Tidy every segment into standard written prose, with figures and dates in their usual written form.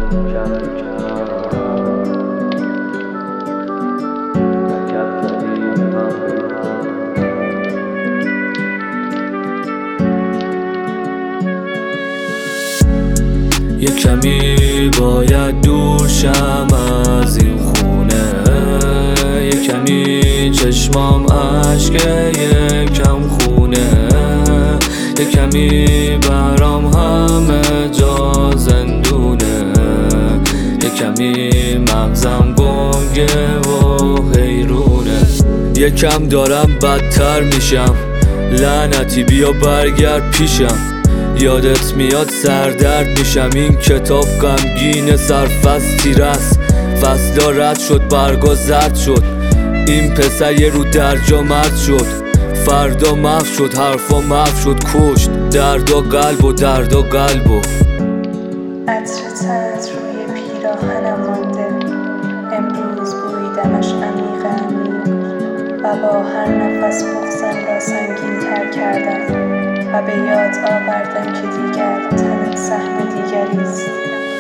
یه کمی باید دور شم از این خونه، یه کمی چشمام عشقه یکم خونه، یه کمی برام همه جا زندونه، یه کمی مغزم گنگه و حیرونه. یکم دارم بدتر میشم، لعنتی بیا برگرد پیشم. یادت میاد سردرد میشم، این کتاب غمگین سرفصل تیرست. فصلا رد شد برگا زرد شد، این پسر یه رو درجا مرد شد. فردا محو شد حرفا محو شد، کشت درد و قلب و درد و قلب و عطر تنت روی پیراهنم مانده، امروز بویدمش عمیق عمیق و با هر نفس بغضم را سنگین تر کردم و به یاد آوردم که دیگر تنت سهم دیگریست.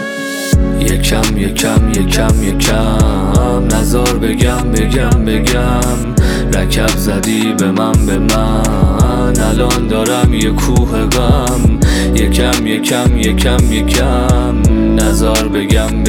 یکم نزار بگم رکب زدی به من الان دارم یه کوه غم. یکم نزار بگم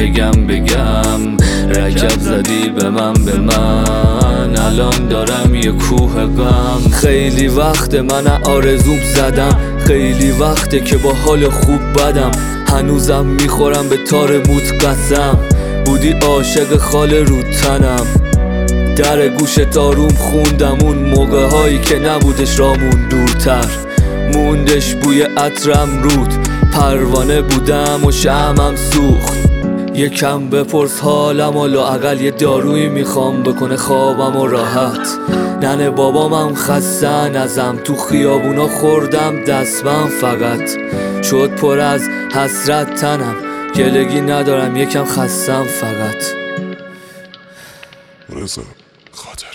رکب زدی به من الان دارم یه کوه غم. خیلی وقت من آرزوم زدم، خیلی وقته که با حال خوب بدم. هنوزم میخورم به تار موت قسم، بودی عاشق خال رو تنم. در گوشت آروم خوندم اون موقع هایی که نبودش رامون دورتر، موندش بوی عطرم رود. پروانه بودم و شمعم سوخت. یکم بپرس حالم و لااقل یه دارویی میخوام بکنه خوابم و راحت. ننه بابامم خستن ازم، تو خیابونا خوردم دستم فقط شد پر از حسرت تنم. گلگی ندارم یکم خستم فقط. رضا خاطر